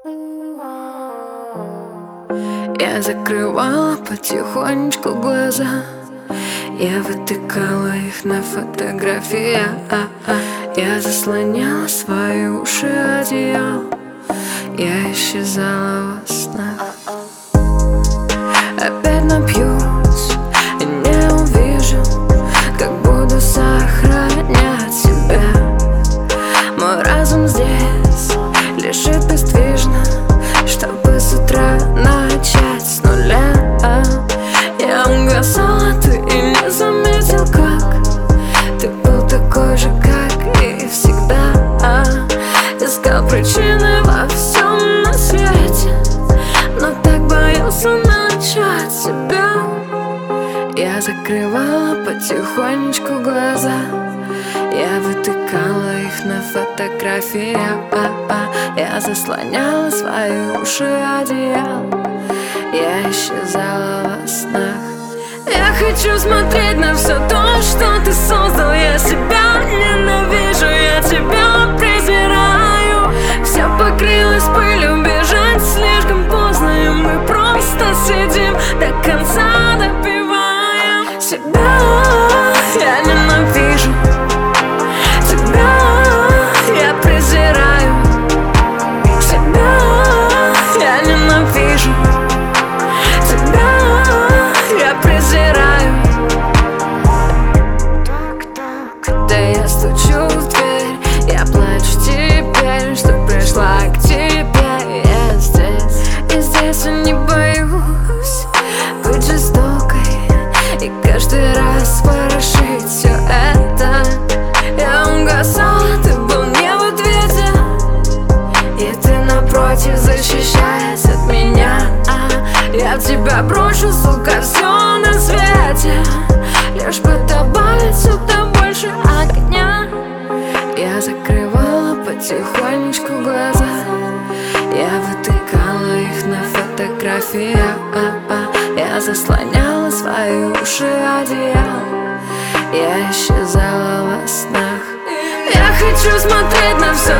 Я закрывала потихонечку глаза, я вытыкала их на фотографиях. Я заслоняла свои уши одеялом, я исчезала во снах. Опять напьюсь и не увижу, как буду сохранять себя. Мой разум здесь лежит бездвижно, чтобы с утра начать с нуля. Я угасала, ты и не заметил, как ты был такой же, как и всегда. Искал причины во всем на свете, но так боялся начать себя. Я закрывала потихонечку глаза, я вытыкала их на фотографиях. Я заслоняла свои уши одеялом, я исчезала во снах. Я хочу смотреть на все то, что ты создал. Я себя ненавижу, я тебя презираю. Все покрылось пылью, бежать слишком поздно, и мы просто сидим до конца, допиваем себя. Я ненавижу тебя, я презираю себя. Я ненавижу тебя, я презираю. Когда я стучу в дверь, я плачу теперь, что пришла к тебе. Я здесь, и здесь я не боюсь быть жестокой и каждый раз ворошить все это. Я угасала, ты был не в ответе, и ты напротив, защищаясь от меня. Я в тебя брошу, сука, все на свете, лишь бы добавить сюда больше огня. Я закрывала потихонечку глаза, я вытыкала их на фотографиях. Я заслоняла свои уши одеялом, я исчезала во снах. Я хочу смотреть на все